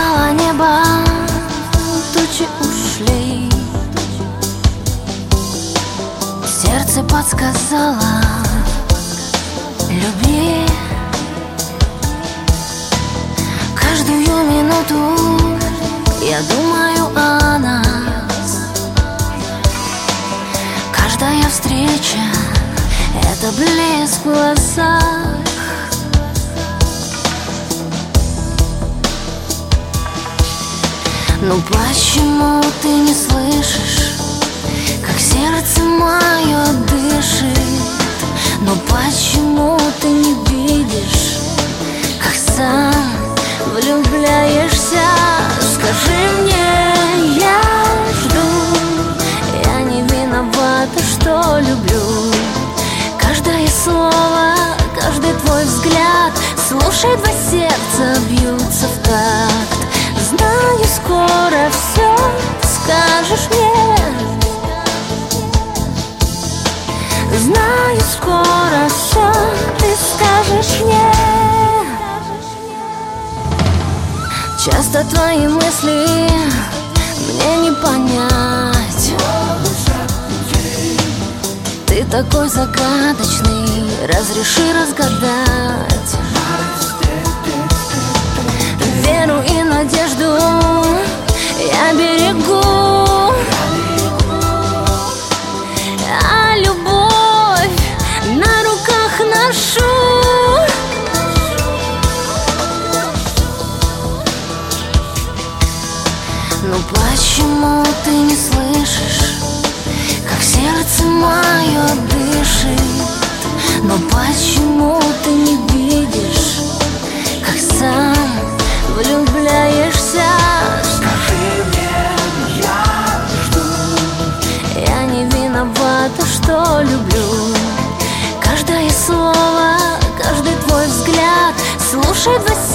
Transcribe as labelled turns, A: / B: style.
A: Стало небо, тучи ушли. Сердце подсказало: люби. Каждую минуту я думаю о нас. Каждая встреча — это блеск в глазах. Но почему ты не слышишь, как сердце мое дышит? Но почему ты не видишь, как сам влюбляешься? Скажи мне, я жду. Я не виновата, что люблю. Каждое слово, каждый твой взгляд, слушай, два сердца бьются в такт. Знаю, скоро все скажешь мне. Знаю, скоро все ты скажешь мне. Часто твои мысли мне не понять. Ты такой загадочный, разреши разгадать. Веру и надежду я берегу, а любовь на руках ношу. Но почему ты не слышишь, как сердце мое дышит? Но почему ты не видишь, как сам влюбляешься?
B: Скажи мне, я жду.
A: Я не виновата, что люблю. Каждое слово, каждый твой взгляд, слушай, два